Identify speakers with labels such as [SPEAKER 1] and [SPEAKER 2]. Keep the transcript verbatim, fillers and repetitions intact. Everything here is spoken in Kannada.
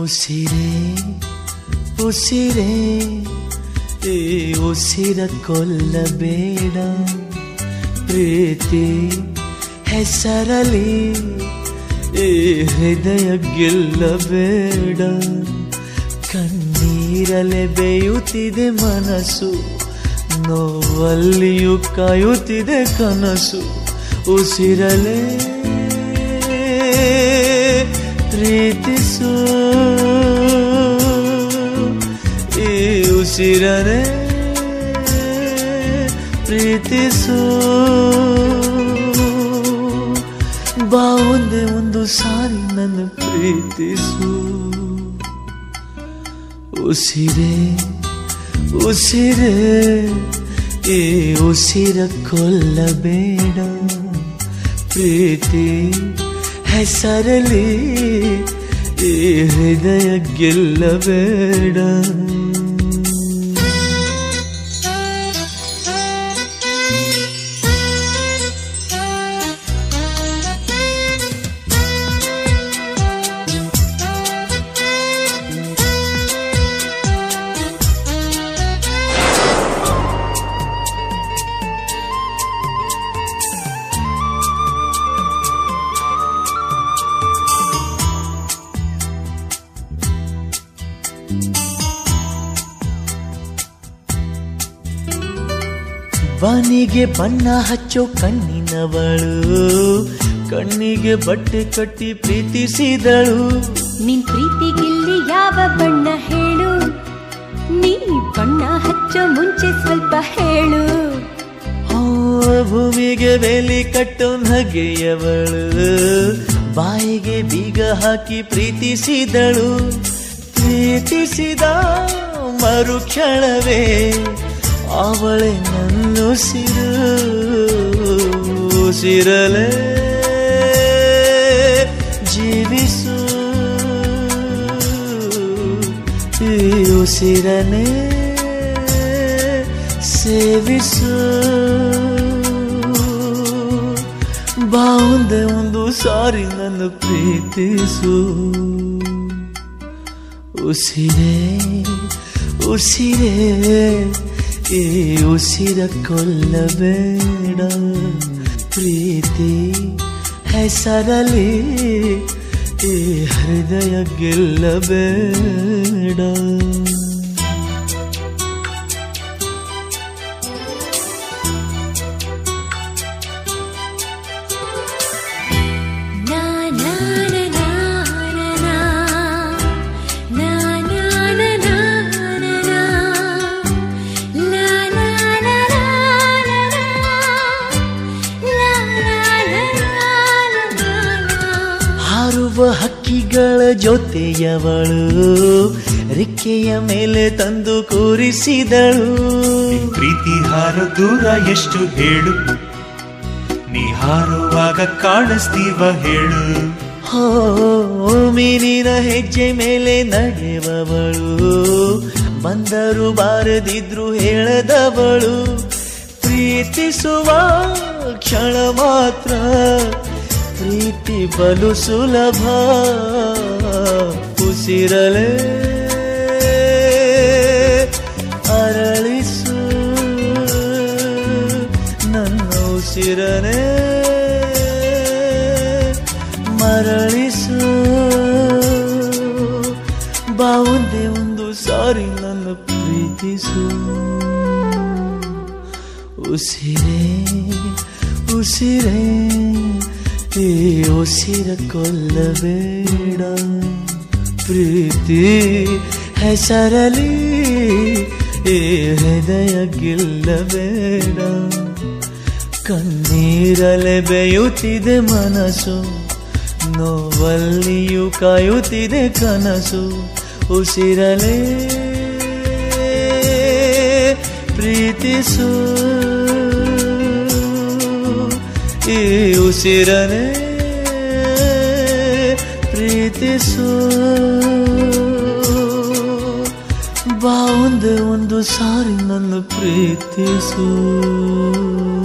[SPEAKER 1] ಉಸಿರೇ ಉಸಿರೇ ಈ ಉಸಿರ ಕೊಲ್ಲಬೇಡ, ಪ್ರೀತಿ ಹೆಸರಲಿ ಈ ಹೃದಯ ಗೆಲ್ಲಬೇಡ. ಕಣ್ಣೀರಲೆ ಬೇಯುತ್ತಿದೆ ಮನಸ್ಸು, ನೋವಲ್ಲಿಯೂ ಕಾಯುತ್ತಿದೆ ಕನಸು. ಉಸಿರಲೆ ಪ್ರೀತಿಸು, ಈ ಉಸಿರನೆ ಪ್ರೀತಿಸು. ಬಾ ಒಂದೇ ಒಂದು ಸಾರಿ ನನ್ನ ಪ್ರೀತಿಸು. ಉಸಿರೇ ಉಸಿರೇ ಈ ಉಸಿರ ಕೊಲ್ಲಬೇಡ, ಪ್ರೀತಿ ಹೆಸರಲಿ ಈ ಹೃದಯ ಗೆಲ್ಲಬೇಡ. ಬಾನಿಗೆ ಬಣ್ಣ ಹಚ್ಚೋ ಕಣ್ಣಿನವಳು, ಕಣ್ಣಿಗೆ ಬಟ್ಟೆ ಕಟ್ಟಿ ಪ್ರೀತಿಸಿದಳು.
[SPEAKER 2] ನಿನ್ ಪ್ರೀತಿಗಿಲ್ಲಿ ಯಾವ ಬಣ್ಣ ಹೇಳು, ನೀ ಬಣ್ಣ ಹಚ್ಚೋ ಮುಂಚೆ ಸ್ವಲ್ಪ ಹೇಳು.
[SPEAKER 1] ಭೂಮಿಗೆ ಬೇಲಿ ಕಟ್ಟೋ ನಗೆಯವಳು, ಬಾಯಿಗೆ ಬೀಗ ಹಾಕಿ ಪ್ರೀತಿಸಿದಳು. ಪ್ರೀತಿಸಿದ ಮರುಕ್ಷಣವೇ ಅವಳೆ ನನ್ನುಸಿರು. ಉಸಿರಲೆ ಜೀವಿಸು, ಈ ಉಸಿರನೆ ಸೇವಿಸು. ಬಾ ಒಂದೇ ಒಂದು ಸಾರಿ ನನ್ನ ಪ್ರೀತಿಸು. ಉಸಿರೇ ಉಸಿರೇ ಈ ಉಸಿರ ಕೊಲ್ಲಬೇಡ, ಪ್ರೀತಿ ಹೆಸರಲಿ ಈ ಹೃದಯ ಗೆಲ್ಲಬೇಡ. ಹಕ್ಕಿಗಳ ಜೊತೆಯವಳು, ರೆಕ್ಕೆಯ ಮೇಲೆ ತಂದು ಕೂರಿಸಿದಳು.
[SPEAKER 3] ಪ್ರೀತಿ ಹಾರ ದೂರ ಎಷ್ಟು ಹೇಳು, ನೀ ಹಾರುವಾಗ ಕಾಣಿಸ್ತೀವ ಹೇಳು.
[SPEAKER 1] ಹೋ ಮೀನಿನ ಹೆಜ್ಜೆ ಮೇಲೆ ನಡೆಯುವವಳು, ಬಂದರು ಬಾರದಿದ್ರು ಹೇಳದವಳು. ಪ್ರೀತಿಸುವ ಕ್ಷಣ ಮಾತ್ರ ಪ್ರೀತಿ ಬಲು ಸುಲಭ. ಉಸಿರಲೆ ಅರಳಿಸು, ನನ್ನ ಉಸಿರನೆ ಮರಳಿಸು. ಬಾ ಒಂದೇ ಒಂದು ಸಾರಿ ನನ್ನ ಪ್ರೀತಿಸು. ಉಸಿರೇ ಉಸಿರೇ ಈ ಉಸಿರ ಕೊಲ್ಲಬೇಡ, ಪ್ರೀತಿ ಹೆಸರಲಿ ಈ ಹೃದಯ ಗೆಲ್ಲಬೇಡ. ಕಣ್ಣೀರಲೆ ಬೇಯುತ್ತಿದೆ ಮನಸ್ಸು, ನೋವಲ್ಲಿಯೂ ಕಾಯುತ್ತಿದೆ ಕನಸು. ಉಸಿರಲೆ ಪ್ರೀತಿಸು, ಈ ಉಸಿರನೆ ಪ್ರೀತಿಸು. ಬಾ ಒಂದೇ ಒಂದು ಸಾರಿ ನನ್ನ ಪ್ರೀತಿಸು.